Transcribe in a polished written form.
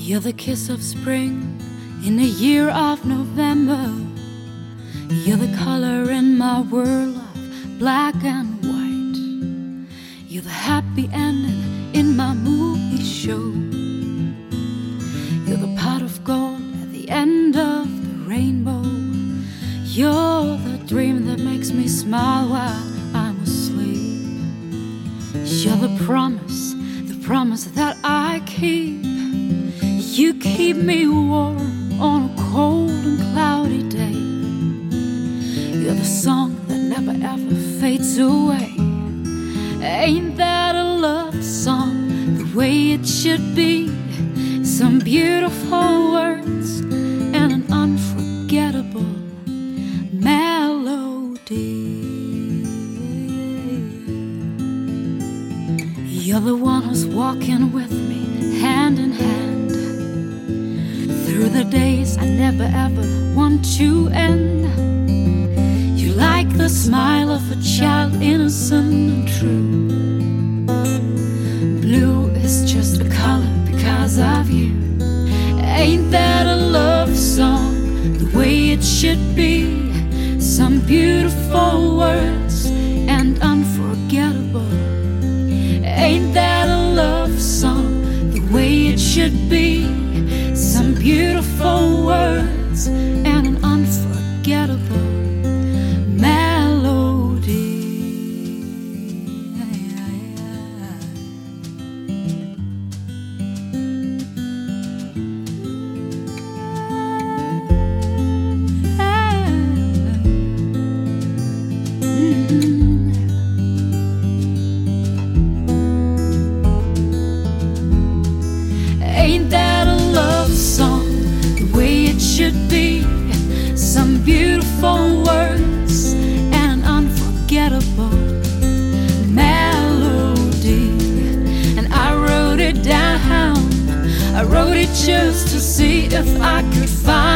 You're the kiss of spring in the year of November. You're the color in my world of black and white. You're the happy ending in my movie show. You're the pot of gold at the end of the rainbow. You're the dream that makes me smile while I'm asleep. You're the promise that I keep. You keep me warm on a cold and cloudy day. You're the song that never ever fades away. Ain't that a love song, the way it should be? Some beautiful words and an unforgettable melody. You're the one who's walking with me hand in hand through the days I never ever want to end. You like the smile of a child, innocent and true. Blue is just a color because of you. Ain't that a love song, the way it should be? Some beautiful words and unforgettable. Ain't that a love song, the way it should be? Some beautiful words and an unforgettable melody. Ain't that a love song, the way it should be? Some beautiful words and an unforgettable melody. And I wrote it down, I wrote it just to see if I could find